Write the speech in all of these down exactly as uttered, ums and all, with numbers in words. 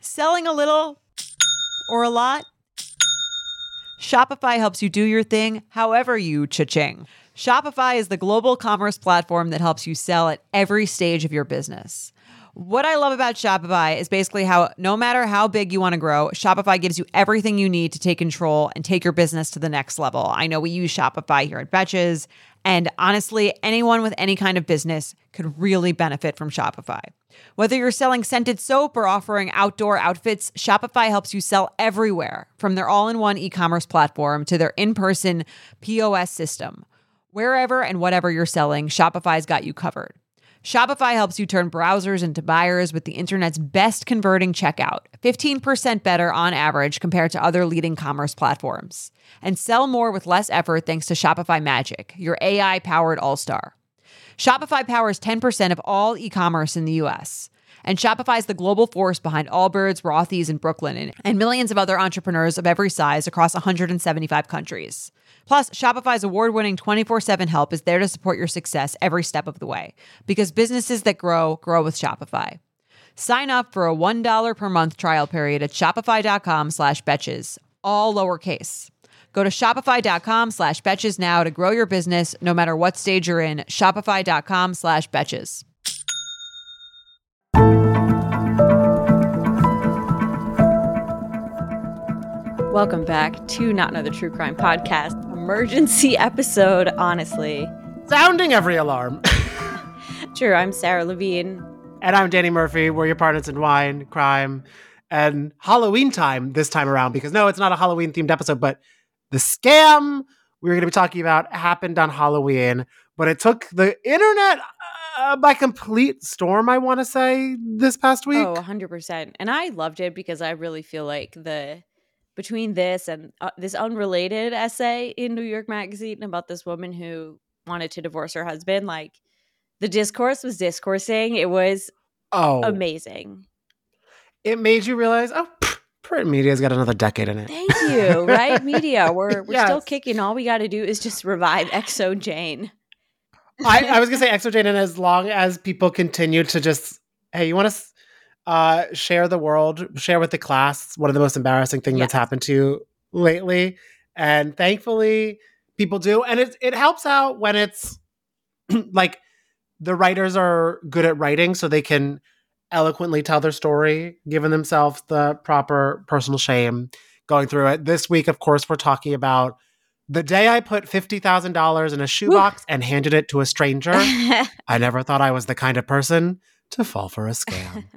Selling a little or a lot? Shopify helps you do your thing however you cha-ching. Shopify is the global commerce platform that helps you sell at every stage of your business. What I love about Shopify is basically how no matter how big you want to grow, Shopify gives you everything you need to take control and take your business to the next level. I know we use Shopify here at Betches, and honestly, anyone with any kind of business could really benefit from Shopify. Whether you're selling scented soap or offering outdoor outfits, Shopify helps you sell everywhere, from their all-in-one e-commerce platform to their in-person P O S system. Wherever and whatever you're selling, Shopify's got you covered. Shopify helps you turn browsers into buyers with the internet's best converting checkout, fifteen percent better on average compared to other leading commerce platforms. And sell more with less effort thanks to Shopify Magic, your A I-powered all-star. Shopify powers ten percent of all e-commerce in the U S. And Shopify is the global force behind Allbirds, Rothy's, and Brooklinen, and millions of other entrepreneurs of every size across one hundred seventy-five countries. Plus, Shopify's award-winning twenty-four seven help is there to support your success every step of the way. Because businesses that grow, grow with Shopify. Sign up for a one dollar per month trial period at shopify.com slash betches, all lowercase. Go to shopify.com slash betches now to grow your business no matter what stage you're in. Shopify.com slash betches. Welcome back to Not Another True Crime Podcast. Emergency episode, honestly. Sounding every alarm. True, I'm Sarah Levine. And I'm Danny Murphy. We're your partners in wine, crime, and Halloween time this time around. Because no, it's not a Halloween-themed episode, but the scam we were going to be talking about happened on Halloween. But it took the internet uh, by complete storm, I want to say, this past week. Oh, one hundred percent. And I loved it because I really feel like the... between this and uh, this unrelated essay in New York Magazine about this woman who wanted to divorce her husband, like the discourse was discoursing. It was oh amazing. It made you realize, oh, pff, print media's got another decade in it. Thank you, right? Media, we're we're yes. still kicking. All we got to do is just revive X O Jane. I, I was gonna say X O Jane, and as long as people continue to just, hey, you want to. Uh, share the world, share with the class. One of the most embarrassing things yes. that's happened to you lately. And thankfully people do. And it, it helps out when it's like the writers are good at writing so they can eloquently tell their story, giving themselves the proper personal shame going through it. This week, of course, we're talking about the day I put fifty thousand dollars in a shoebox Woo. and handed it to a stranger. I never thought I was the kind of person to fall for a scam.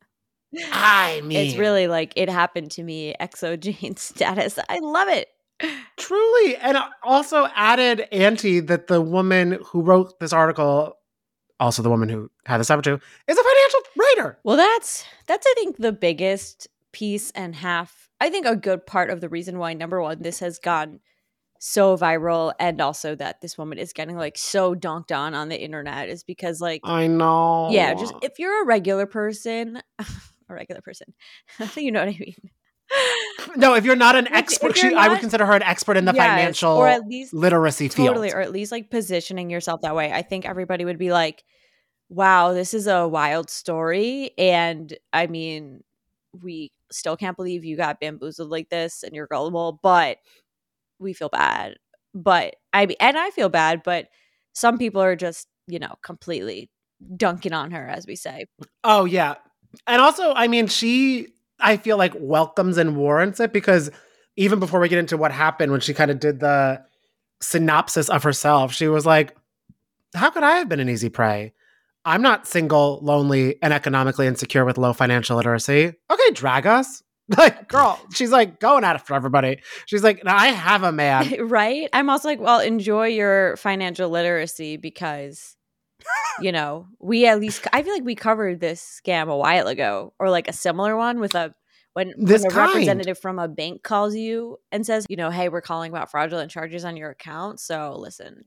I mean, it's really like it happened to me, X O Jane status. I love it. Truly. And also added ante that the woman who wrote this article, also the woman who had this episode, is a financial writer. Well, that's, that's I think, the biggest piece and half, I think a good part of the reason why, number one, this has gone so viral, and also that this woman is getting like so dunked on on the internet is because like, I know. Yeah, just if you're a regular person... a regular person. You know what I mean? No, if you're not an expert, she, not, I would consider her an expert in the yes, financial or at least, literacy totally, field. Totally, or at least like positioning yourself that way. I think everybody would be like, wow, this is a wild story. And I mean, we still can't believe you got bamboozled like this and you're gullible, but we feel bad. But I mean, and I feel bad, but some people are just, you know, completely dunking on her, as we say. Oh, yeah. And also, I mean, she, I feel like, welcomes and warrants it because even before we get into what happened, when she kind of did the synopsis of herself, she was like, how could I have been an easy prey? I'm not single, lonely, and economically insecure with low financial literacy. Okay, drag us. Like, girl, she's like going at it for everybody. She's like, I have a man. Right? I'm also like, well, enjoy your financial literacy because... you know, we at least, I feel like we covered this scam a while ago, or like a similar one with a, when, this when a kind. representative from a bank calls you and says, you know, hey, we're calling about fraudulent charges on your account. So listen.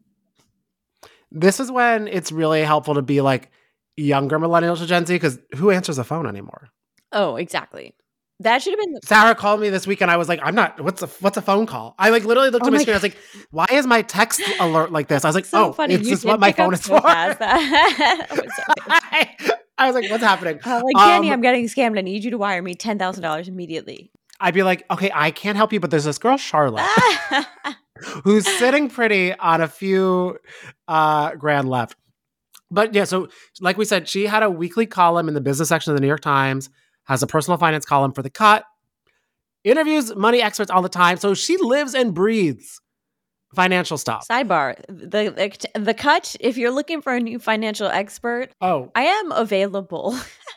This is when it's really helpful to be like younger millennials to Gen Z, because who answers the phone anymore? Oh, exactly. That should have been. The- Sarah called me this week, and I was like, "I'm not. What's a what's a phone call?" I like literally looked oh at my, my screen. God. I was like, "Why is my text alert like this?" I was like, so "Oh, funny. it's You just what my phone is so for." that. oh, I was like, what's happening? Uh, like, Jenny, um, I'm getting scammed. I need you to wire me ten thousand dollars immediately. I'd be like, okay, I can't help you, but there's this girl, Charlotte, who's sitting pretty on a few uh, grand left. But yeah, so like we said, she had a weekly column in the business section of the New York Times, has a personal finance column for The Cut, interviews money experts all the time. So she lives and breathes financial stuff. Sidebar, the, the the Cut, if you're looking for a new financial expert, oh, I am available.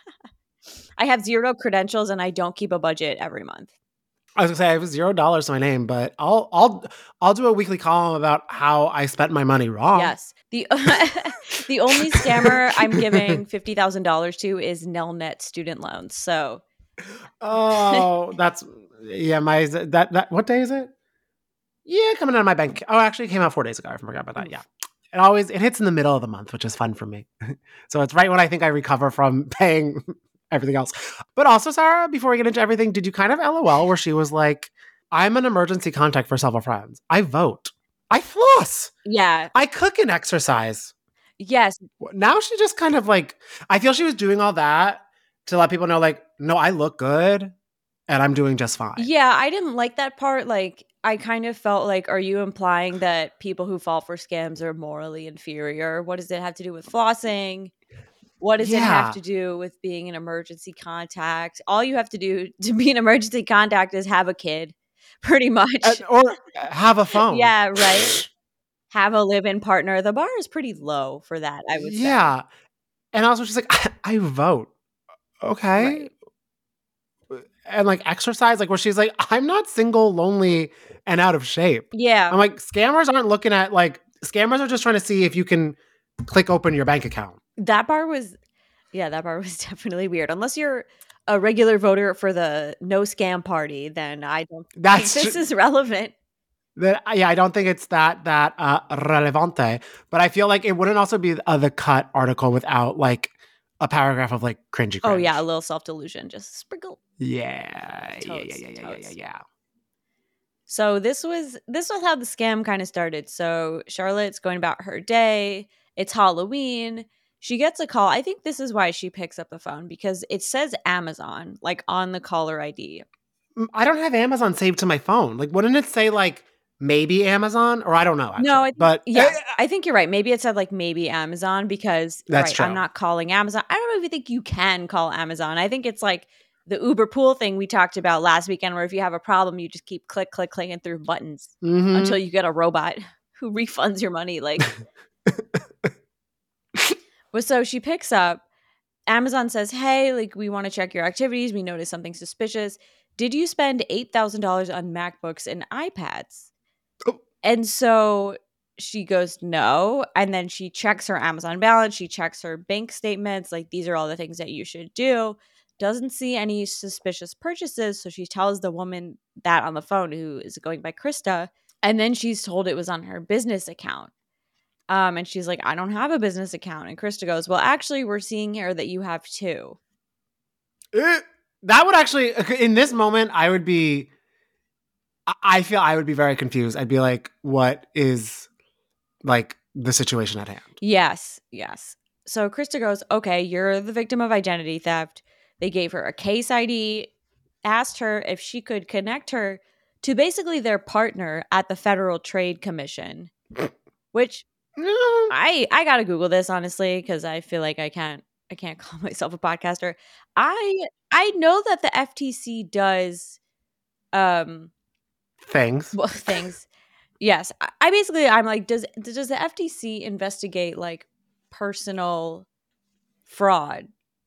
I have zero credentials and I don't keep a budget every month. I was gonna say I have zero dollars to my name, but I'll I'll I'll do a weekly column about how I spent my money wrong. Yes. The the only scammer I'm giving fifty thousand dollars to is Nelnet student loans. So Oh, that's yeah, my that that what day is it? Yeah, coming out of my bank. Oh, actually, it came out four days ago. I forgot about that. Yeah. It always it hits in the middle of the month, which is fun for me. So it's right when I think I recover from paying everything else. But also, Sarah, before we get into everything, did you kind of LOL where she was like, I'm an emergency contact for several friends. I vote. I floss. Yeah. I cook and exercise. Yes. Now she just kind of like, I feel she was doing all that to let people know, like, no, I look good and I'm doing just fine. Yeah, I didn't like that part. Like, I kind of felt like, are you implying that people who fall for scams are morally inferior? What does it have to do with flossing? What does Yeah. it have to do with being an emergency contact? All you have to do to be an emergency contact is have a kid, pretty much. Uh, or have a phone. Yeah, right. Have a live-in partner. The bar is pretty low for that, I would say. Yeah. And also she's like, I, I vote. Okay. Right. And like exercise, like where she's like, I'm not single, lonely, and out of shape. Yeah. I'm like, scammers aren't looking at like, scammers are just trying to see if you can click open your bank account. That bar was, yeah, that bar was definitely weird. Unless you're a regular voter for the no scam party, then I don't That's think this tr- is relevant. That yeah, I don't think it's that that uh, relevante, but I feel like it wouldn't also be uh, the Cut article without like a paragraph of like cringy. Cringe. Oh yeah, a little self delusion, just sprinkle. Yeah, Totes, yeah, yeah, yeah, yeah, yeah, yeah. So this was this was how the scam kind of started. So Charlotte's going about her day. It's Halloween. She gets a call. I think this is why she picks up the phone, because it says Amazon like on the caller I D. I don't have Amazon saved to my phone. Like, wouldn't it say like maybe Amazon, or I don't know? Actually. No, I think, but yeah, I think you're right. Maybe it said like maybe Amazon because That's right, true. I'm not calling Amazon. I don't even think you can call Amazon. I think it's like the Uber pool thing we talked about last weekend, where if you have a problem, you just keep click, click, clicking through buttons mm-hmm. until you get a robot who refunds your money. Like, well, so she picks up. Amazon says, "Hey, like we want to check your activities. We noticed something suspicious. Did you spend eight thousand dollars on MacBooks and iPads?" Oh. And so she goes, no. And then she checks her Amazon balance. She checks her bank statements. Like, these are all the things that you should do. Doesn't see any suspicious purchases. So she tells the woman that on the phone, who is going by Krista. And then she's told it was on her business account. Um, and she's like, I don't have a business account. And Krista goes, well, actually, we're seeing here that you have two. It, that would actually, in this moment, I would be, I feel I would be very confused. I'd be like, what is like the situation at hand? Yes, yes. So Krista goes, okay, you're the victim of identity theft. They gave her a case I D, asked her if she could connect her to basically their partner at the Federal Trade Commission, which I I gotta Google this, honestly, because I feel like I can't I can't call myself a podcaster. I I know that the F T C does um things. well, things. Yes. I, I basically I'm like, does does the F T C investigate like personal fraud?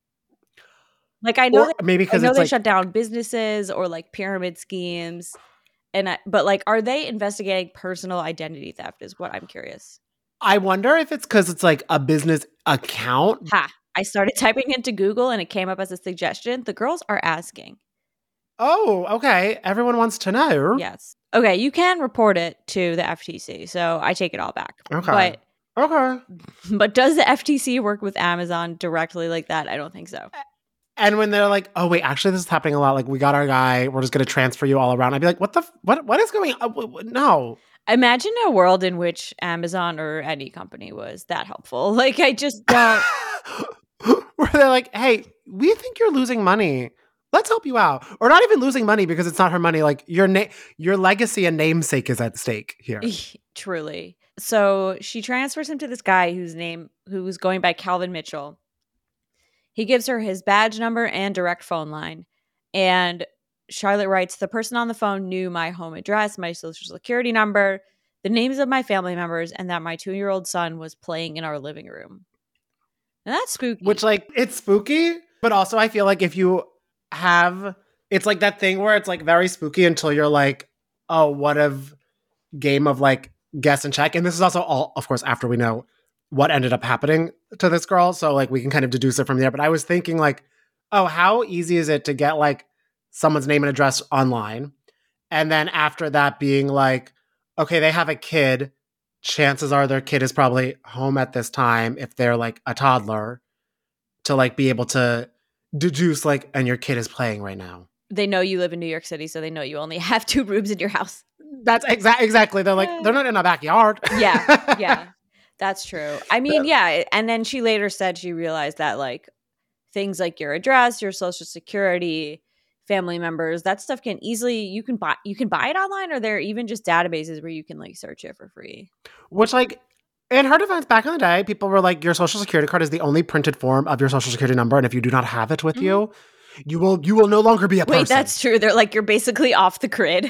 Like, I know Or they, maybe I because know it's they like, shut down businesses or like pyramid schemes, and I, but like, are they investigating personal identity theft? Is what I'm curious. I wonder if it's because it's like a business account. Ha! I started typing into Google and it came up as a suggestion. The girls are asking. Oh, okay. Everyone wants to know. Yes. Okay, you can report it to the F T C, so I take it all back. Okay. But okay. But does the F T C work with Amazon directly like that? I don't think so. And when they're like, "Oh wait, actually, this is happening a lot. Like, we got our guy. We're just going to transfer you all around." I'd be like, "What the? F- what? What is going on? No." Imagine a world in which Amazon or any company was that helpful. Like, I just don't. where they're like, hey, we think you're losing money. Let's help you out. Or not even losing money because it's not her money. Like your na- your legacy and namesake is at stake here. Truly. So she transfers him to this guy whose name, who's going by Calvin Mitchell. He gives her his badge number and direct phone line. And Charlotte writes, the person on the phone knew my home address, my social security number, the names of my family members, and that my two-year-old son was playing in our living room. And that's spooky. Which, like, it's spooky, but also I feel like if you have, it's like that thing where it's like very spooky until you're like, oh, what a game of like guess and check. And this is also all, of course, after we know what ended up happening to this girl. So like we can kind of deduce it from there. But I was thinking like, oh, how easy is it to get like someone's name and address online? And then after that being like, okay, they have a kid. Chances are their kid is probably home at this time if they're like a toddler, to like be able to deduce like, and your kid is playing right now. They know you live in New York City, so they know you only have two rooms in your house. That's exa- exactly. They're like, they're not in a backyard. Yeah, yeah. That's true. I mean, yeah. And then she later said she realized that like things like your address, your social security, family members, that stuff can easily, you can buy, you can buy it online, or there are even just databases where you can like search it for free. Which like, in her defense, back in the day, people were like, your social security card is the only printed form of your social security number. And if you do not have it with mm-hmm. you, you will, you will no longer be a person. Wait, that's true. They're like, you're basically off the grid.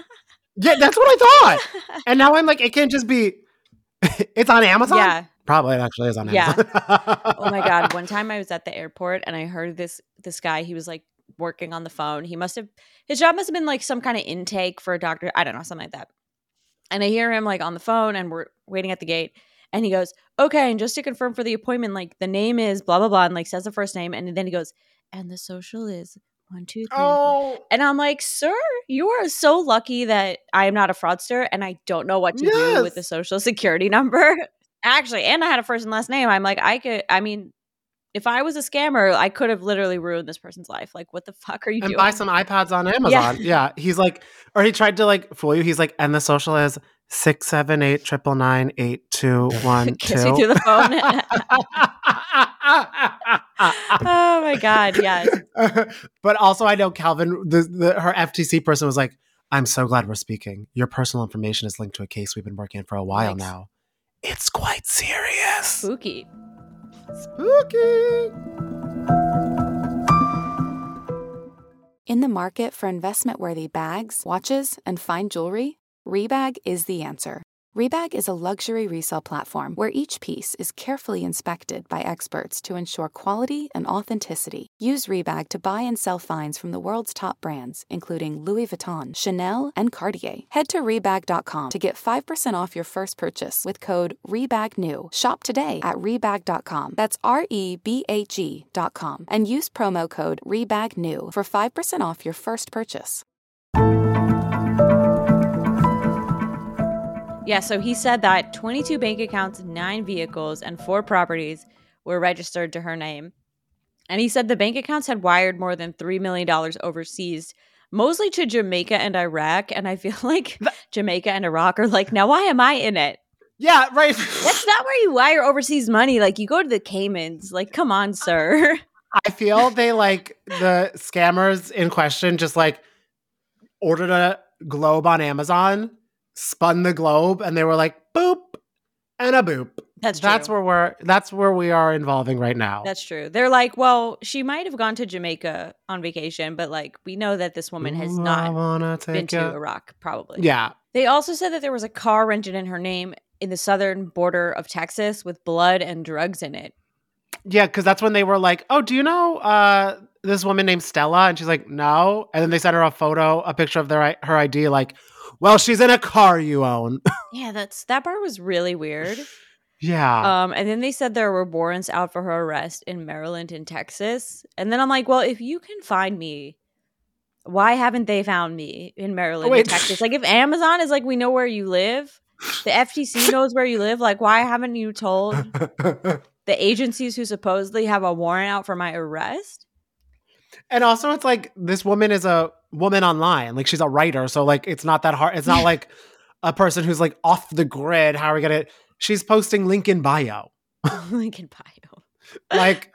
Yeah, that's what I thought. And now I'm like, it can't just be, it's on Amazon? Yeah. Probably it actually is on Amazon. Yeah. Oh my God. One time I was at the airport and I heard this this guy, he was like working on the phone. He must have, his job must have been like some kind of intake for a doctor. I don't know, something like that. And I hear him like on the phone and we're waiting at the gate. And he goes, okay, and just to confirm for the appointment, like the name is blah, blah, blah. And like says the first name. And then he goes, and the social is one, two, three. Oh. And I'm like, sir, you are so lucky that I am not a fraudster and I don't know what to yes. do with the social security number. Actually, and I had a first and last name. I'm like, I could, I mean, if I was a scammer, I could have literally ruined this person's life. Like, what the fuck are you and doing? buy some iPads on Amazon. Yeah. yeah. He's like, or he tried to like fool you. He's like, and the social is six, seven, eight, triple nine, eight, two, one, Kiss two. me through the phone. Oh my God. Yes. But also I know Calvin, the, the her F T C person was like, I'm so glad we're speaking. Your personal information is linked to a case we've been working on for a while Thanks. now. It's quite serious. Spooky. Spooky. In the market for investment-worthy bags, watches, and fine jewelry, Rebag is the answer. Rebag is a luxury resale platform where each piece is carefully inspected by experts to ensure quality and authenticity. Use Rebag to buy and sell finds from the world's top brands, including Louis Vuitton, Chanel, and Cartier. Head to Rebag dot com to get five percent off your first purchase with code REBAGNEW. Shop today at Rebag dot com. That's R E B A G dot com. And use promo code REBAGNEW for five percent off your first purchase. Yeah, so he said that twenty-two bank accounts, nine vehicles, and four properties were registered to her name. And he said the bank accounts had wired more than three million dollars overseas, mostly to Jamaica and Iraq. And I feel like Jamaica and Iraq are like, now why am I in it? Yeah, right. That's not where you wire overseas money. Like, you go to the Caymans. Like, come on, sir. I feel they like the scammers in question just like ordered a globe on Amazon, spun the globe, and they were like, boop and a boop. That's true. That's where we're that's where we are involving right now. That's true. They're like, well, she might have gone to Jamaica on vacation, but like we know that this woman has Ooh, not been to it. Iraq, probably. Yeah. They also said that there was a car rented in her name in the southern border of Texas with blood and drugs in it. Yeah, because that's when they were like, oh, do you know uh, this woman named Stella? And she's like, no. And then they sent her a photo, a picture of their her I D, like, well, she's in a car you own. Yeah, that's that part was really weird. Yeah. Um, and then they said there were warrants out for her arrest in Maryland and Texas. And then I'm like, well, if you can find me, why haven't they found me in Maryland Wait. and Texas? Like, if Amazon is like, we know where you live, the F T C knows where you live, like, why haven't you told the agencies who supposedly have a warrant out for my arrest? And also, it's like this woman is a woman online. Like, she's a writer. So, like, it's not that hard. It's not like a person who's, like, off the grid. How are we going to... She's posting link in bio. Link in bio. Like,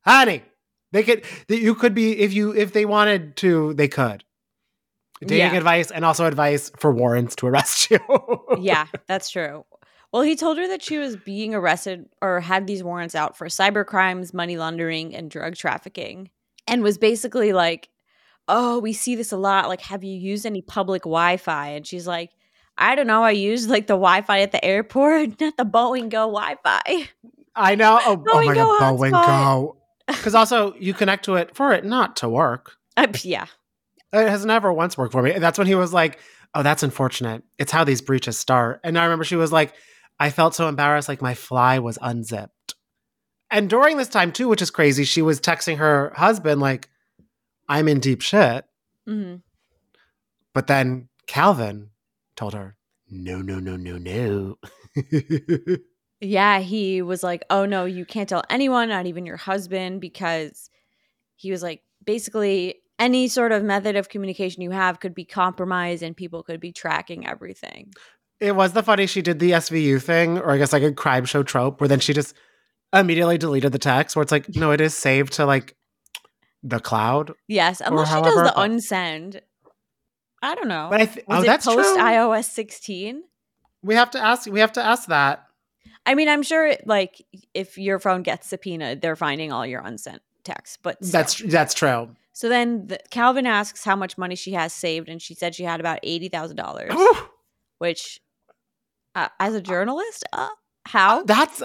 honey, they could. You could be if you if they wanted to, they could. Dating Yeah. advice and also advice for warrants to arrest you. Yeah, that's true. Well, he told her that she was being arrested or had these warrants out for cyber crimes, money laundering, and drug trafficking, and was basically like, oh, we see this a lot. Like, have you used any public Wi-Fi? And she's like, I don't know. I used like the Wi-Fi at the airport, not the Boeing Go Wi-Fi. I know. Oh, Go oh and my go god, Bow and hotspot. Go. Because also you connect to it for it not to work. Uh, yeah. It has never once worked for me. That's when he was like, oh, that's unfortunate. It's how these breaches start. And I remember she was like, I felt so embarrassed, like my fly was unzipped. And during this time too, which is crazy, she was texting her husband like, I'm in deep shit. hmm But then Calvin told her, no, no, no, no, no. Yeah, he was like, oh no, you can't tell anyone, not even your husband, because he was like, basically any sort of method of communication you have could be compromised and people could be tracking everything. It was the funny, she did the S V U thing, or I guess like a crime show trope, where then she just immediately deleted the text, where it's like, no, it is saved to like the cloud. Yes, unless she however, does the but- unsend. I don't know. But I th- Was oh, it that's post true. iOS sixteen? We have to ask. We have to ask that. I mean, I'm sure like if your phone gets subpoenaed, they're finding all your unsent texts. But still. That's that's true. So then the, Calvin asks how much money she has saved, and she said she had about eighty thousand dollars, Whew. which, uh, as a journalist, uh, how? That's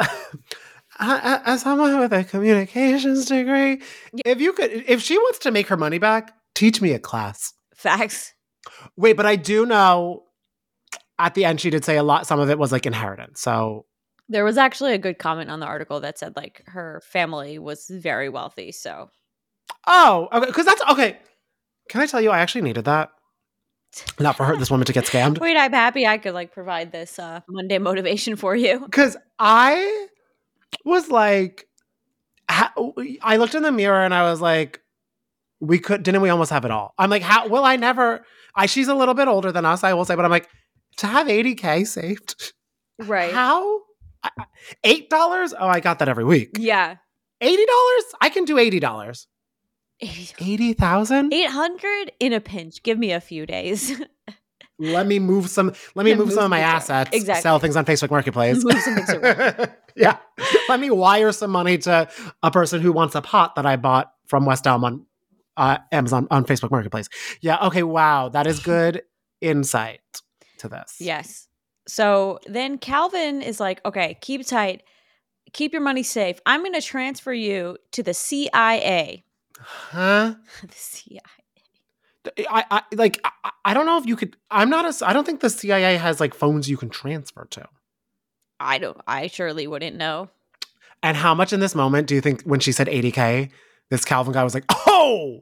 as someone with a communications degree. If you could, if she wants to make her money back, teach me a class. Facts. Wait, but I do know. At the end, she did say a lot. Some of it was like inheritance. So There was actually a good comment on the article that said like her family was very wealthy. So oh, okay, because that's okay. Can I tell you, I actually needed that. Not for her, this woman to get scammed. wait, I'm happy I could like provide this uh, Monday motivation for you. Because I was like, ha- I looked in the mirror and I was like, we could, didn't we almost have it all? I'm like, how, well, I never, I, she's a little bit older than us, I will say, but I'm like, to have eighty K saved, Right. how? I- I- eight dollars? Oh, I got that every week. Yeah. eighty dollars? I can do eighty dollars. eighty thousand? eight hundred in a pinch. Give me a few days. Let me move some, let me Yeah, move move some of my things around. assets, Exactly. sell things on Facebook Marketplace. Move some things around. Yeah. Let me wire some money to a person who wants a pot that I bought from West Elm on uh, Amazon on Facebook Marketplace. Yeah. Okay. Wow. That is good insight to this. Yes. So then Calvin is like, okay, keep tight. Keep your money safe. I'm going to transfer you to the C I A. Huh? The C I A. I, I like, I, I don't know if you could, I'm not a, I don't think the C I A has like phones you can transfer to. I don't, I surely wouldn't know. And how much in this moment do you think when she said eighty K, this Calvin guy was like, oh,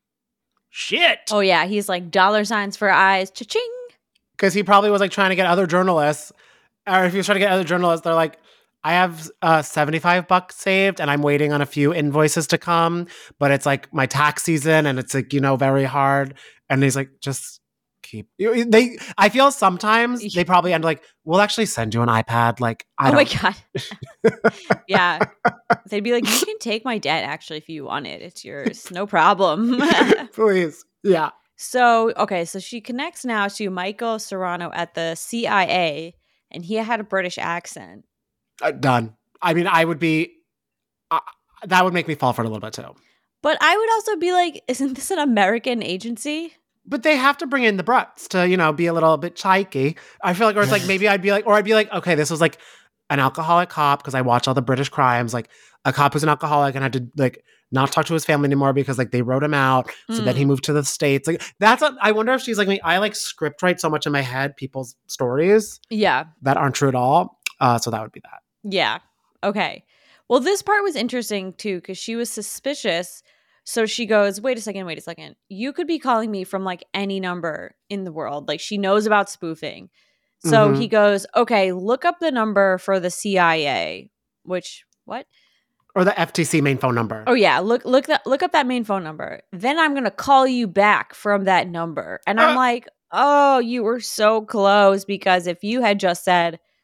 shit. Oh, yeah. He's like, dollar signs for eyes. Cha-ching. Because he probably was like trying to get other journalists, or if he was trying to get other journalists, they're like, I have uh, seventy-five bucks saved and I'm waiting on a few invoices to come, but it's like my tax season and it's like, you know, very hard. And he's like, just keep, they, I feel sometimes they probably end like, we'll actually send you an iPad. Like, I Oh don't. my God. Yeah. They'd be like, you can take my debt actually if you want it. It's yours. No problem. Please. Yeah. So, okay. So she connects now to Michael Serrano at the C I A, and he had a British accent. Uh, done. I mean, I would be, uh, that would make me fall for it a little bit too. But I would also be like, isn't this an American agency? But they have to bring in the Brits to, you know, be a little bit cheeky. I feel like, or it's like, maybe I'd be like, or I'd be like, okay, this was like an alcoholic cop, because I watch all the British crimes, like a cop who's an alcoholic and had to like not talk to his family anymore because like they wrote him out. So then he moved to the States. Like that's, a, I wonder if she's like me. I like script write so much in my head, people's stories Yeah. that aren't true at all. Uh, so that would be that. Yeah. Okay. Well, this part was interesting too, because she was suspicious. So she goes, wait a second, wait a second. You could be calling me from like any number in the world. Like she knows about spoofing. So Mhm. he goes, okay, look up the number for the C I A, which, what? Or the F T C main phone number. Oh yeah, look look that look up that main phone number. Then I'm gonna call you back from that number. And I'm Uh. like, oh, you were so close, because if you had just said,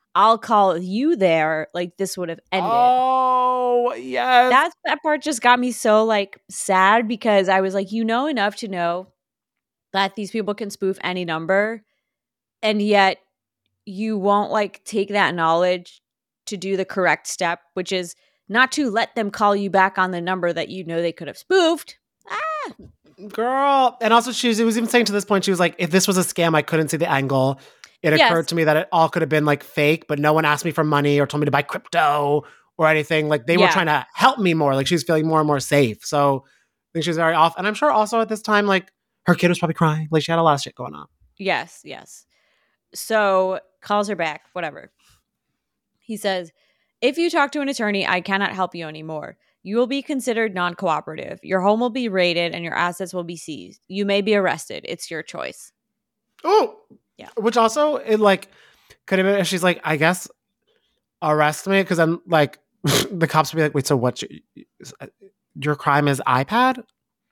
I'll call you there, like this would have ended. Oh, yes. That's, that part just got me so like sad because I was like, you know enough to know that these people can spoof any number, and yet you won't like take that knowledge to do the correct step, which is not to let them call you back on the number that you know they could have spoofed. Ah, Girl. And also she was, it was even saying to this point, she was like, if this was a scam, I couldn't see the angle. It Yes. occurred to me that it all could have been like fake, but no one asked me for money or told me to buy crypto or anything. Like they were Yeah. trying to help me more. Like she was feeling more and more safe. So I think she was very off. And I'm sure also at this time, like her kid was probably crying. Like she had a lot of shit going on. yes, yes. So calls her back, whatever. He says, if you talk to an attorney, I cannot help you anymore. You will be considered non-cooperative. Your home will be raided and your assets will be seized. You may be arrested. It's your choice. Oh, Yeah. Which also, it like, could have been, she's like, I guess, arrest me. Cause then, like, the cops would be like, wait, so what? You, your crime is iPad?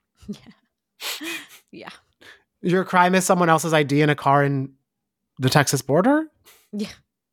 Yeah. Yeah. Your crime is someone else's I D in a car in the Texas border? Yeah.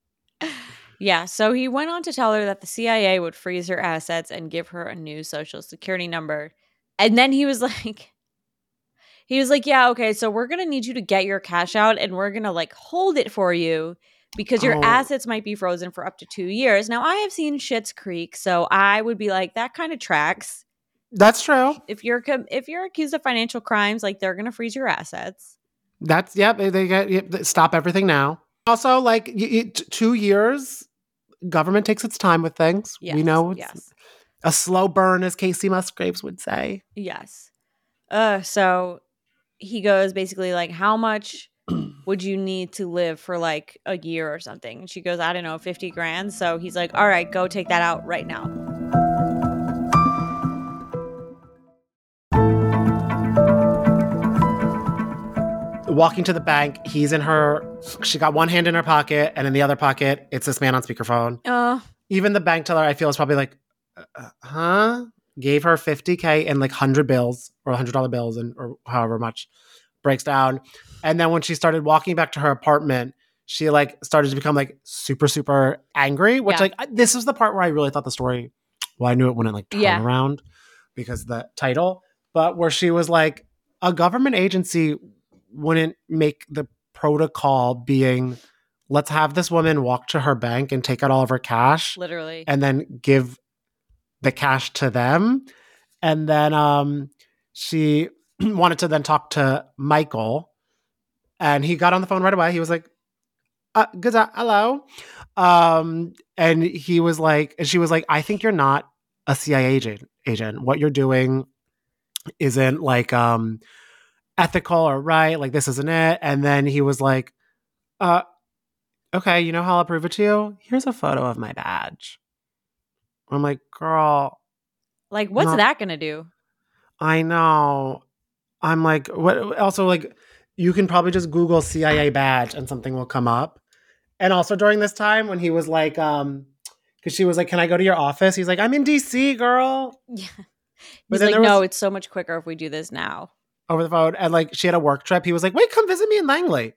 Yeah. So he went on to tell her that the C I A would freeze her assets and give her a new social security number. And then he was like, he was like, yeah, okay, so we're going to need you to get your cash out and we're going to like hold it for you because your Oh. assets might be frozen for up to two years. Now, I have seen Schitt's Creek, so I would be like, that kind of tracks. That's true. If you're com- if you're accused of financial crimes, like they're going to freeze your assets. That's, yep, they, they get, yep, they stop everything now. Also, like, y- y- t- two years, government takes its time with things. Yes, we know it's yes. a slow burn, as Casey Musgraves would say. Yes. Uh, so he goes basically like, how much would you need to live for like a year or something? And she goes, I don't know, fifty grand. So he's like, all right, go take that out right now. Walking to the bank, he's in her, she got one hand in her pocket, and in the other pocket, it's this man on speakerphone. Uh, Even the bank teller, I feel, is probably like, uh, huh? Gave her fifty K and like one hundred bills or one hundred dollar bills and or however much, breaks down. And then when she started walking back to her apartment, she like started to become like super, super angry, which Yeah. like, I- this is the part where I really thought the story, well, I knew it wouldn't like turn Yeah. around because of the title, but where she was like, a government agency wouldn't make the protocol being, let's have this woman walk to her bank and take out all of her cash literally. and then give the cash to them. And then um, she wanted to then talk to Michael, and he got on the phone right away. He was like, uh, good, hello. Um, and he was like, and she was like, I think you're not a C I A agent. Agent, what you're doing isn't like um, ethical or right. Like this isn't it. And then he was like, uh, okay, you know how I'll prove it to you? Here's a photo of my badge. I'm like, girl, Like, what's No. that going to do? I know. I'm like, what? Also, like, you can probably just Google C I A badge and something will come up. And also during this time when he was like, um, because she was like, can I go to your office? He's like, I'm in D C, girl, Yeah. But He's then like, there no, was- it's so much quicker if we do this now. over the phone. And like, she had a work trip. He was like, wait, come visit me in Langley.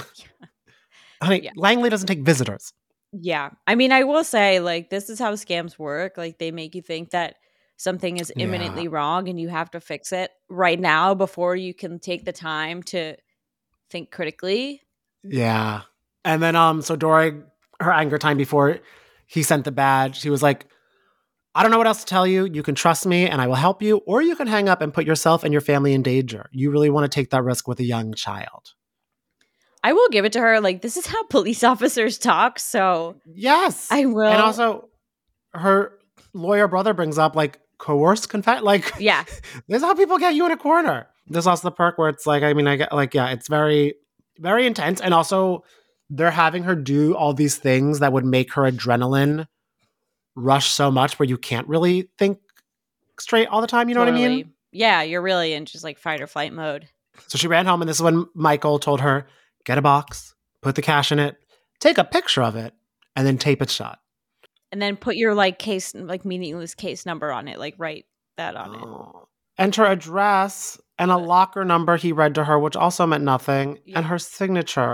Honey, Yeah. Langley doesn't take visitors. Yeah. I mean, I will say, like, this is how scams work. Like, they make you think that something is Yeah. imminently wrong and you have to fix it right now before you can take the time to think critically. Yeah. And then, um, so during her anger time before he sent the badge, he was like, I don't know what else to tell you. You can trust me and I will help you, or you can hang up and put yourself and your family in danger. You really want to take that risk with a young child. I will give it to her. Like, this is how police officers talk. So Yes. I will. And also, her lawyer brother brings up like coerced confess. Like, yeah. this is how people get you in a corner. There's also the perk where it's like, I mean, I get like, yeah, it's very, very intense. And also, they're having her do all these things that would make her adrenaline rush so much where you can't really think straight all the time. You know what I mean? Totally. Yeah. You're really in just like fight or flight mode. So she ran home, and this is when Michael told her, get a box, put the cash in it, take a picture of it, and then tape it shut. And then put your like case, like meaningless case number on it. Like, write that on it. Oh. Enter address and a locker number he read to her, which also meant nothing, Yeah. and her signature.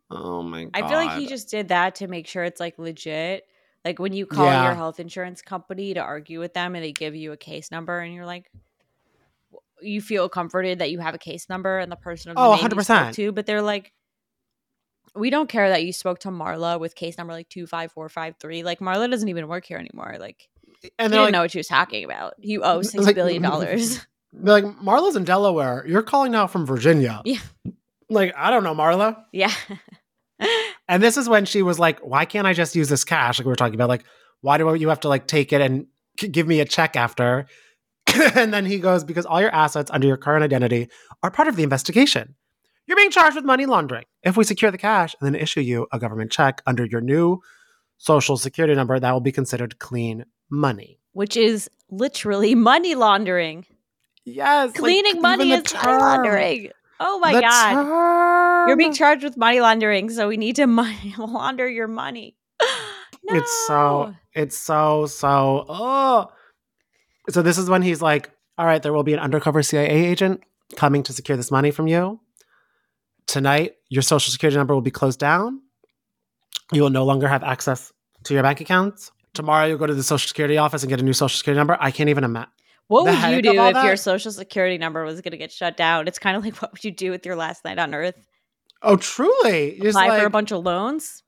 Oh my God. I feel like he just did that to make sure it's like legit. Like when you call Yeah. your health insurance company to argue with them and they give you a case number and you're like, you feel comforted that you have a case number and the person of the Oh, name you spoke one hundred percent. to, but they're like, we don't care that you spoke to Marla with case number like two five four five three. Like Marla doesn't even work here anymore. Like And you they're didn't like, know what she was talking about. You owe six like- billion dollars. they're like, Marla's in Delaware. You're calling now from Virginia. Yeah. Like, I don't know, Marla. Yeah. And this is when she was like, why can't I just use this cash? Like we were talking about, like, why do you have to like take it and g- give me a check after? And then he goes, because all your assets under your current identity are part of the investigation. You're being charged with money laundering. If we secure the cash and then issue you a government check under your new social security number, that will be considered clean money. Which is literally money laundering. Yes. Cleaning like, money even is the money term. laundering. Oh my The God. term. You're being charged with money laundering, so we need to money launder your money. No. It's so, it's so, so, oh. So this is when he's like, all right, there will be an undercover C I A agent coming to secure this money from you. Tonight, your social security number will be closed down. You will no longer have access to your bank accounts. Tomorrow, you'll go to the social security office and get a new social security number. I can't even imagine. What the would you headache do of all if your that? social security number was going to get shut down? It's kind of like what would you do with your last night on Earth? Oh, truly? Just Apply like, for a bunch of loans?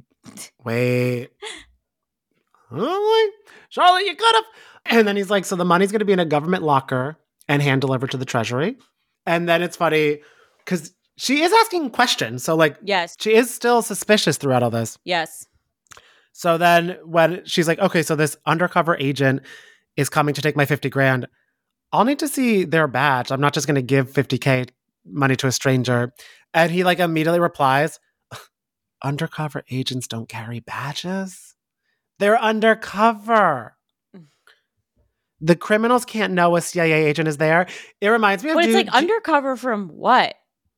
wait. Really? Charlotte, you could have. And then he's like, so the money's going to be in a government locker and hand delivered to the Treasury. And then it's funny because she is asking questions. So, like, Yes. she is still suspicious throughout all this. Yes. So then when she's like, okay, so this undercover agent is coming to take my fifty grand, I'll need to see their badge. I'm not just going to give fifty K money to a stranger. And he like immediately replies, undercover agents don't carry badges. They're undercover. The criminals can't know a C I A agent is there. It reminds me of But it's dude, like undercover from what?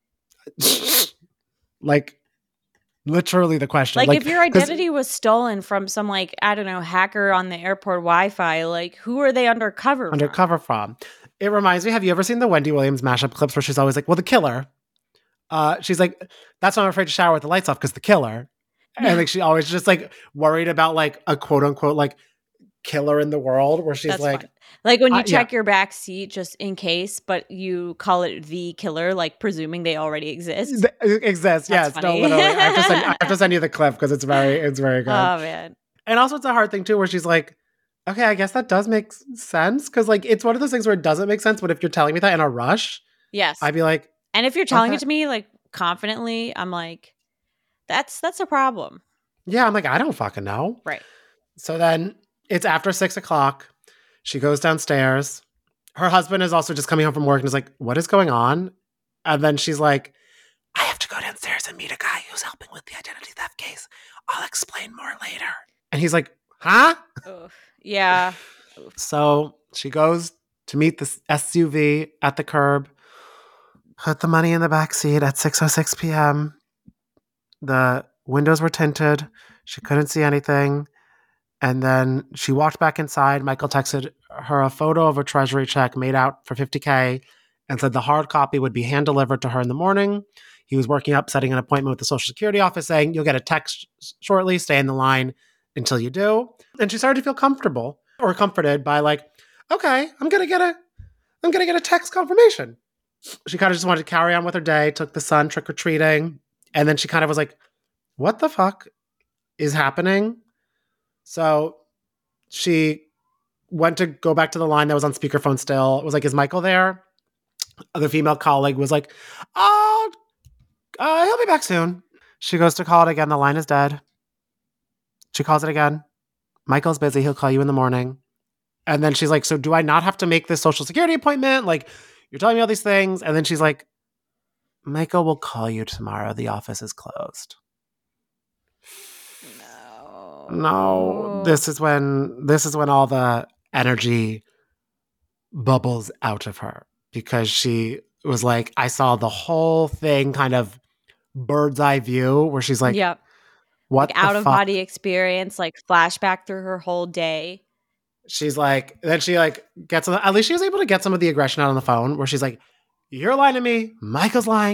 like literally the question. Like, if your 'cause- identity was stolen from some, like, I don't know, hacker on the airport Wi-Fi, like, who are they undercover from? undercover from. It reminds me, have you ever seen the Wendy Williams mashup clips where she's always like, well, the killer. Uh, she's like, that's why I'm afraid to shower with the lights off because the killer. And like she always just like worried about like a quote unquote like killer in the world where she's That's like, fine. Like when you uh, check your back seat just in case, but you call it the killer, like presuming they already exist. it exists. That's Yes, no, funny. literally. I have, to send, I have to send you the clip because it's very, it's very good. Oh man. And also it's a hard thing too, where she's like, okay, I guess that does make s- sense. Cause like, it's one of those things where it doesn't make sense. But if you're telling me that in a rush, Yes. I'd be like, and if you're telling okay. it to me like confidently, I'm like, that's that's a problem. yeah, I'm like, I don't fucking know. Right. So then it's after six o'clock. She goes downstairs. Her husband is also just coming home from work and is like, what is going on? And then she's like, I have to go downstairs and meet a guy who's helping with the identity theft case. I'll explain more later. And he's like, huh? Ugh. Yeah. So she goes to meet the S U V at the curb, put the money in the back seat at six oh six p.m. The windows were tinted. She couldn't see anything. And then she walked back inside. Michael texted her a photo of a treasury check made out for fifty K and said the hard copy would be hand delivered to her in the morning. He was working up, setting an appointment with the Social Security office saying, you'll get a text shortly, stay in the line until you do. And she started to feel comfortable or comforted by like, okay, I'm going to get a, I'm going to get a text confirmation. She kind of just wanted to carry on with her day, took the son trick-or-treating. And then she kind of was like, what the fuck is happening? So she went to go back to the line that was on speakerphone still. It was like, is Michael there? The female colleague was like, oh, uh, he'll be back soon. She goes to call it again. The line is dead. She calls it again. Michael's busy. He'll call you in the morning. And then she's like, so do I not have to make this social security appointment? Like, you're telling me all these things. And then she's like, Michael will call you tomorrow. The office is closed. No. No, this is when this is when all the energy bubbles out of her because she was like, I saw the whole thing kind of bird's eye view where she's like, Yep. what Like the out of fuck? body experience, like flashback through her whole day. She's like, then she like gets, at least she was able to get some of the aggression out on the phone where she's like, you're lying to me. Michael's lying.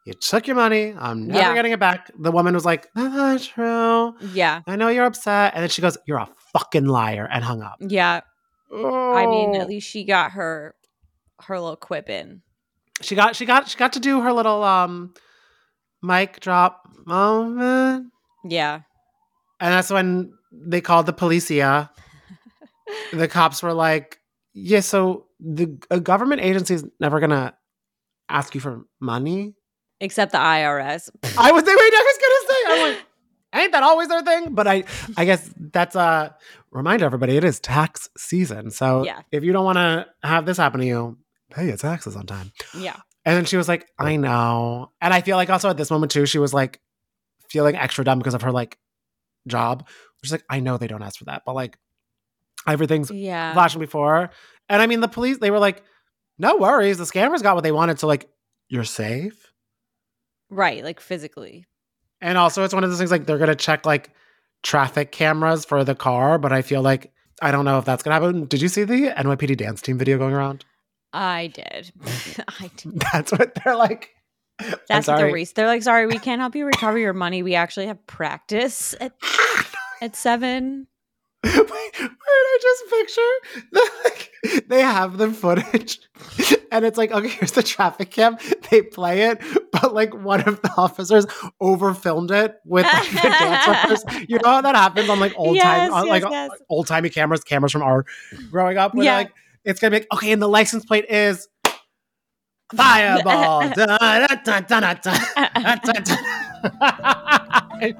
You took your money. I'm never Yeah. getting it back. The woman was like, that's not true. Yeah. I know you're upset. And then she goes, you're a fucking liar, and hung up. Yeah. Oh. I mean, at least she got her her little quip in. She got she got she got to do her little um mic drop moment. Yeah. And that's when they called the policia. The cops were like, yeah, so the a government agency is never gonna ask you for money. Except the I R S. I was wait, I was gonna say, I'm like, ain't that always their thing? But I I guess that's a reminder everybody, it is tax season. So Yeah. if you don't wanna have this happen to you, pay your taxes on time. Yeah. And then she was like, I know. And I feel like also at this moment too, she was like feeling extra dumb because of her like job. She's like, I know they don't ask for that, but like everything's Yeah. flashing before. And I mean, the police, they were like, no worries. The scammers got what they wanted. So like, you're safe. Right. Like physically. And also it's one of those things like they're going to check like traffic cameras for the car. But I feel like, I don't know if that's going to happen. Did you see the N Y P D dance team video going around? I did. I did. That's what they're like. I'm That's what sorry. the race. They're like, sorry, we can't help you recover your money. We actually have practice at at seven. Wait, wait, I just picture the, like, they have the footage and it's like, okay, here's the traffic cam. They play it, but like one of the officers over filmed it with like, the dancers. You know how that happens on like old Yes, time, on, yes, like yes. old timey cameras, cameras from our growing up. Where Yeah. they're like, it's gonna be like, okay, and the license plate is Fireball. Dun, dun, dun, dun, dun, dun, dun, dun.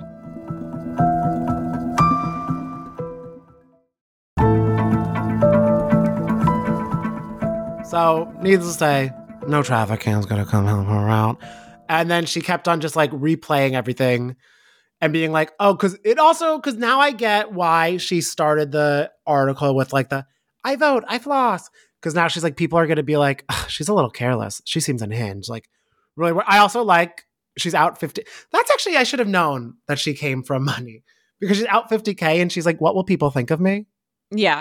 So, needless to say, no traffic cam's gonna come help her out. And then she kept on just like replaying everything and being like, oh, because it also, because now I get why she started the article with like the, I vote, I floss. Because now she's like, people are gonna be like, she's a little careless. She seems unhinged. Like, really, I also like, she's out fifty. That's actually, I should have known that she came from money because she's out fifty K and she's like, what will people think of me? Yeah.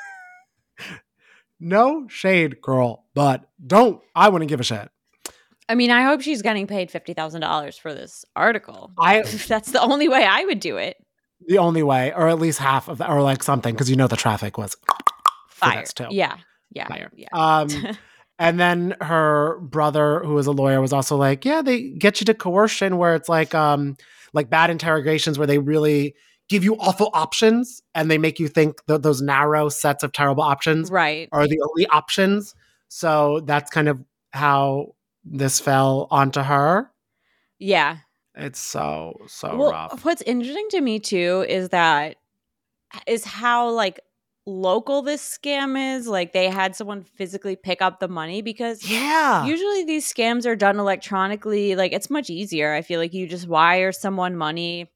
No shade, girl, but don't. I wouldn't give a shit. I mean, I hope she's getting paid fifty thousand dollars for this article. I That's the only way I would do it. the only way, or at least half of that, or like something, because you know the traffic was for Fire. this too. Yeah. Yeah. Fire. Yeah. Um, and then her brother, who was a lawyer, was also like, yeah, they get you to coercion where it's like, um, like bad interrogations where they really give you awful options and they make you think that those narrow sets of terrible options Right. are the only options. So that's kind of how this fell onto her. Yeah. It's so, so Well, rough. what's interesting to me too is that is how like local this scam is. Like they had someone physically pick up the money because Yeah. usually these scams are done electronically. Like it's much easier. I feel like you just wire someone money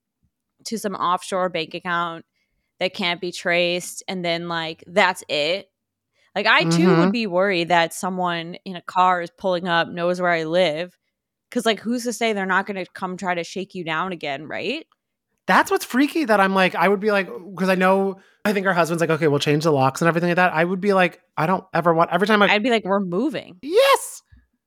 to some offshore bank account that can't be traced, and then like that's it. Like I too Mhm. would be worried that someone in a car is pulling up, knows where I live, because like who's to say they're not going to come try to shake you down again, right? That's what's freaky that I'm like, I would be like, because I know, I think her husband's like, okay, we'll change the locks and everything like that. I would be like, I don't ever want, every time I, I'd be like, we're moving. yes.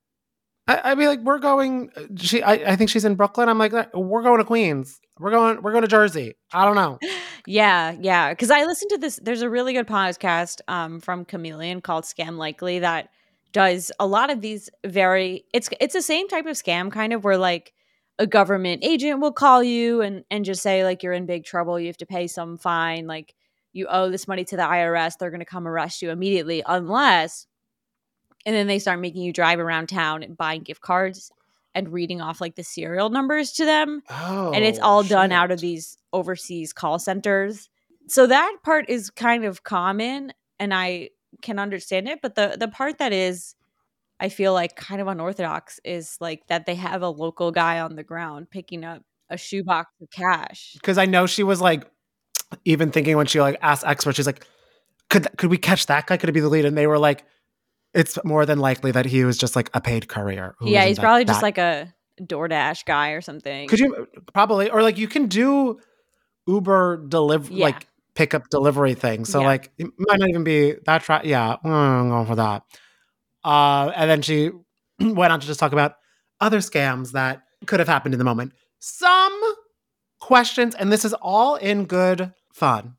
I, I'd be like, we're going, she, I, I think she's in Brooklyn. I'm like, we're going to Queens. We're going, we're going to Jersey. I don't know. Yeah, yeah. Because I listened to this. There's a really good podcast um, from Chameleon called Scam Likely that does a lot of these very. It's it's the same type of scam, kind of where like a government agent will call you and and just say like you're in big trouble. You have to pay some fine. Like you owe this money to the I R S. They're going to come arrest you immediately, unless. And then they start making you drive around town and buying gift cards and reading off like the serial numbers to them. Oh, And it's all done out of shit. these overseas call centers. So that part is kind of common and I can understand it. But the, the part that is, I feel like kind of unorthodox is like that they have a local guy on the ground picking up a shoebox of cash. Because I know she was like, even thinking when she like asked experts, she's like, could could we catch that guy? Could it be the lead? And they were like, it's more than likely that he was just like a paid courier. who Yeah, was in he's that- probably just that- like a DoorDash guy or something. Could you probably, or like you can do Uber deliver, Yeah. like pickup delivery thing. So Yeah. like it might not even be that. Tra- yeah, I'm going for that. Uh, and then she went on to just talk about other scams that could have happened in the moment. Some questions, and this is all in good fun.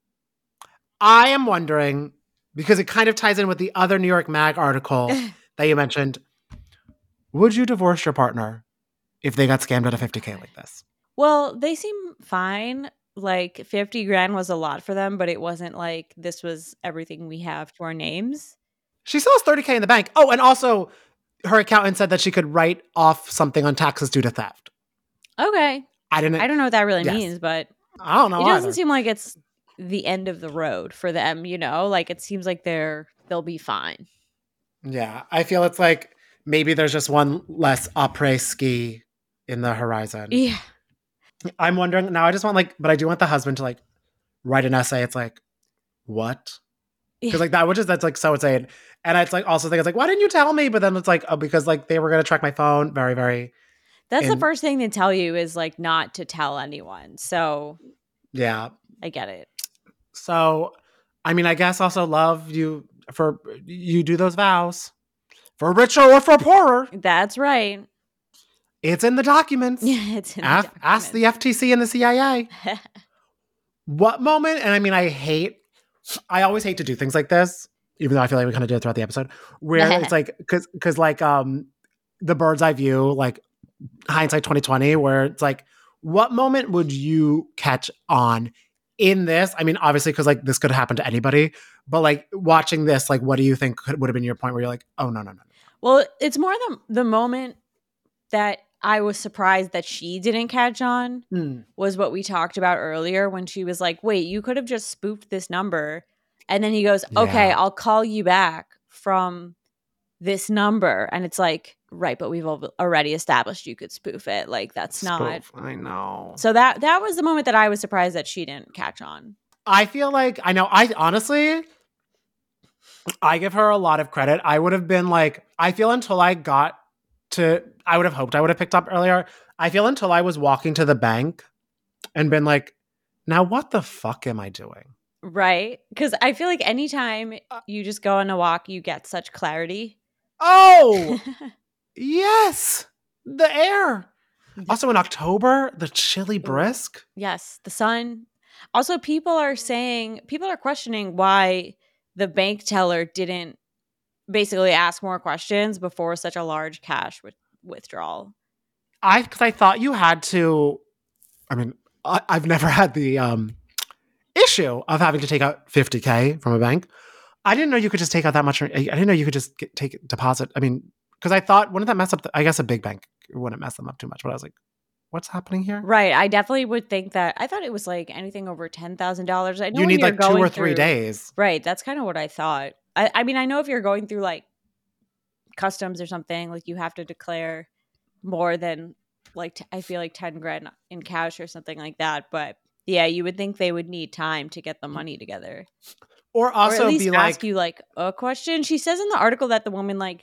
I am wondering, because it kind of ties in with the other New York Mag article that you mentioned, would you divorce your partner if they got scammed out of fifty K like this? Well, they seem fine. Like fifty grand was a lot for them, but it wasn't like this was everything we have to our names. She still has thirty K in the bank. Oh, and also her accountant said that she could write off something on taxes due to theft. Okay. I didn't. I don't know what that really Yes. means, but I don't know. it doesn't either. seem like it's the end of the road for them, you know? Like it seems like they're they'll be fine. Yeah, I feel it's like maybe there's just one less après ski in the horizon. Yeah. I'm wondering now. I just want like, but I do want the husband to like write an essay. It's like, what? Because Yeah. like that, which is that's like so insane. And it's like also think it's like, why didn't you tell me? But then it's like, oh, because like they were gonna track my phone. Very, very. That's the And- first thing they tell you is like not to tell anyone. So Yeah. I get it. So, I mean, I guess also love you for you do those vows for richer or for poorer. That's right. It's in the documents. Yeah, it's in the ask, ask the F T C and the C I A. document. What moment? And I mean, I hate, I always hate to do things like this, even though I feel like we kind of did it throughout the episode, where it's like, cause, cause like, um, the bird's eye view, like hindsight twenty twenty, where it's like, what moment would you catch on in this? I mean, obviously, cause like this could happen to anybody, but like watching this, like, what do you think could, would have been your point where you're like, oh, no, no, no. Well, it's more the the moment that I was surprised that she didn't catch on Hmm. was what we talked about earlier when she was like, wait, you could have just spoofed this number. And then he goes, okay, Yeah. I'll call you back from this number. And it's like, right, but we've al- already established you could spoof it. Like, that's not. Spoof, I know. So that that was the moment that I was surprised that she didn't catch on. I feel like I know. I honestly, I give her a lot of credit. I would have been like, I feel until I got to, I would have hoped I would have picked up earlier. I feel until I was walking to the bank and been like, now what the fuck am I doing? Right? Because I feel like anytime you just go on a walk, you get such clarity. Oh, yes, the air. Also in October, the chilly brisk. Yes, the sun. Also, people are saying, people are questioning why the bank teller didn't basically ask more questions before such a large cash with- withdrawal. I, because I thought you had to, I mean, I, I've never had the um, issue of having to take out fifty K from a bank. I didn't know you could just take out that much. I didn't know you could just get, take deposit. I mean, because I thought, wouldn't that mess up? The, I guess a big bank wouldn't mess them up too much. But I was like, what's happening here? Right. I definitely would think that. I thought it was like anything over ten thousand dollars. I know You when need you're like two going or three through- days. Right. That's kind of what I thought. I, I mean, I know if you're going through like customs or something, like you have to declare more than like, t- I feel like ten grand in cash or something like that. But yeah, you would think they would need time to get the money together. Or Or also at least be ask like, you like a question. She says in the article that the woman like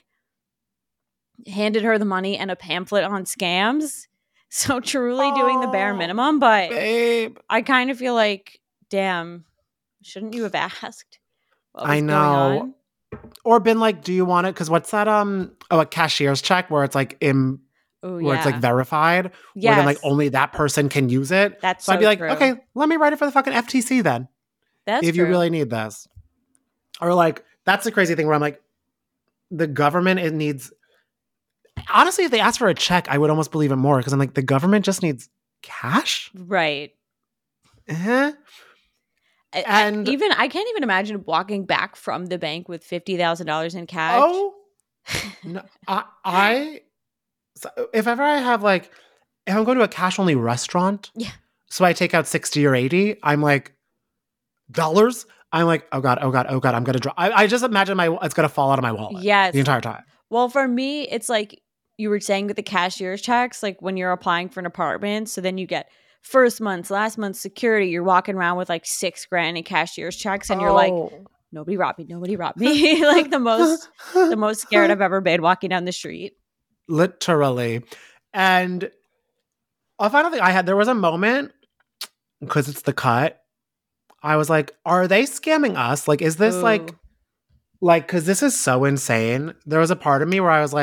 handed her the money and a pamphlet on scams. So truly doing the bare Oh, minimum. But babe. I kind of feel like, damn, shouldn't you have asked what was I going know. on? Or been like, do you want it? Because what's that? Um, oh, a cashier's check where it's like in, Oh, where yeah. it's like verified, yes. where then like only that person can use it. That's So, I'd so be like, true. okay, let me write it for the fucking F T C then, That's if you true. really need this. Or like, that's the crazy thing where I'm like, the government it needs. Honestly, if they ask for a check, I would almost believe it more because I'm like, the government just needs cash. Right. Uh-huh. I- I- And- even I can't even imagine walking back from the bank with fifty thousand dollars in cash. Oh, no, I, I, so if ever I have like, if I'm going to a cash only restaurant, Yeah. so I take out sixty or eighty, I'm like, dollars? I'm like, oh God, oh God, oh God, I'm going to drop. I, I just imagine my, it's going to fall out of my wallet Yes. the entire time. Well, for me, it's like you were saying with the cashier's checks, like when you're applying for an apartment, so then you get first month's, last month's security, you're walking around with like six grand in cashier's checks, and you're like, Oh. nobody robbed me, nobody robbed me. Like the most, the most scared I've ever been walking down the street. Literally. And a final thing I had, there was a moment, because it's the cut, I was like, are they scamming us? Like, is this like, Ooh. like, because this is so insane. There was a part of me where I was like,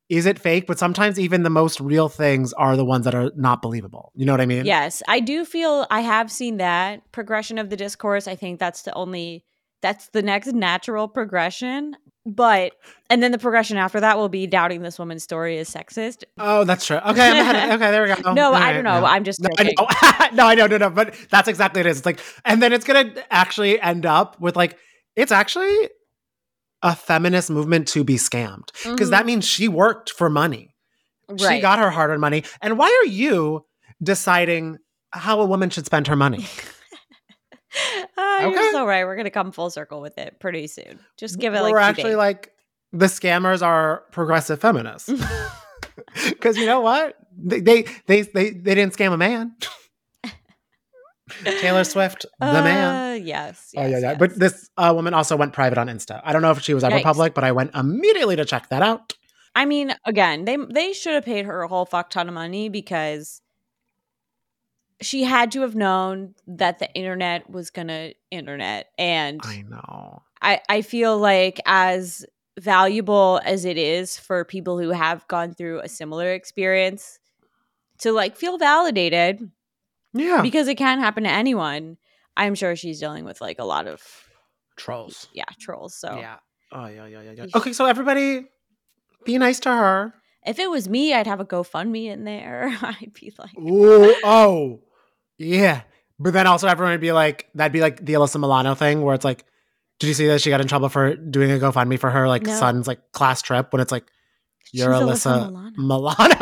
is it fake? But sometimes even the most real things are the ones that are not believable. You know what I mean? Yes, I do feel I have seen that progression of the discourse. I think that's the only, that's the next natural progression. But, and then the progression after that will be doubting this woman's story is sexist. Oh, that's true. Okay, I'm ahead of, okay, there we go. No, All I right, don't know. no. I'm just No, I joking. know. no, I know, no, no. But that's exactly what it is. It's like, and then it's gonna actually end up with like, it's actually a feminist movement to be scammed because Mhm. that means she worked for money. She Right. got her hard-earned money. And why are you deciding how a woman should spend her money? Ah, Okay. You're so right. We're gonna come full circle with it pretty soon. Just give it like We're two actually days. like the scammers are progressive feminists. Because you know what? They, they they they they didn't scam a man. Taylor Swift, the man. Uh, yes, yes. Oh yeah, yeah. yes. But this uh, woman also went private on Insta. I don't know if she was ever Yikes. public, but I went immediately to check that out. I mean, again, they they should have paid her a whole fuck ton of money because she had to have known that the internet was gonna internet, and I know. I I feel like as valuable as it is for people who have gone through a similar experience to like feel validated Yeah. because it can happen to anyone. I'm sure she's dealing with like a lot of Trolls. yeah trolls. So Yeah. Oh yeah, yeah, yeah, yeah. Yeesh. Okay, so everybody be nice to her. if it was me, I'd have a GoFundMe in there. I'd be like, Ooh, oh. Yeah. But then also everyone would be like, that'd be like the Alyssa Milano thing where it's like, did you see that she got in trouble for doing a GoFundMe for her like No. son's like class trip when it's like you're She's Alyssa, Alyssa Milano.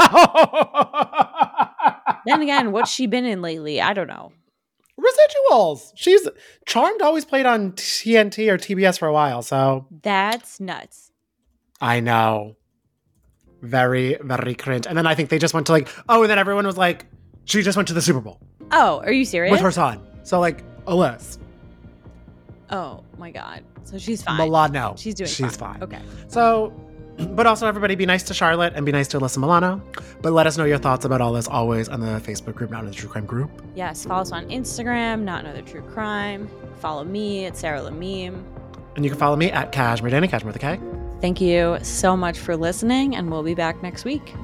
then again, what's she been in lately? I don't know. Residuals. She's Charmed always played on T N T or T B S for a while, so That's nuts. I know. Very, very cringe. And then I think they just went to like, oh, and then everyone was like, she just went to the Super Bowl Oh, are you serious? with her son. So like, Alyssa. Oh my god. So she's fine. Milano. She's doing She's fine. fine. Okay. So, but also everybody be nice to Charlotte and be nice to Alyssa Milano. But let us know your thoughts about all this always on the Facebook group, Not Another True Crime group. Yes, follow us on Instagram, Not Another True Crime. Follow me at Sarah Lameme. And you can follow me at Cashmere Danny, Cashmere with a K. Thank you so much for listening, and we'll be back next week.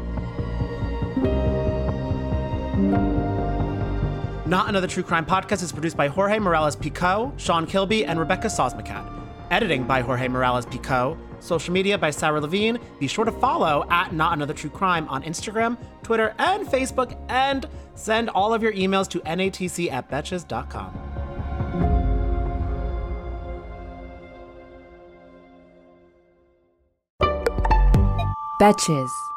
Not Another True Crime podcast is produced by Jorge Morales-Pico, Sean Kilby, and Rebecca Sosmacat. Editing by Jorge Morales-Pico. Social media by Sarah Levine. Be sure to follow at Not Another True Crime on Instagram, Twitter, and Facebook, and send all of your emails to natc at betches dot com. Betches.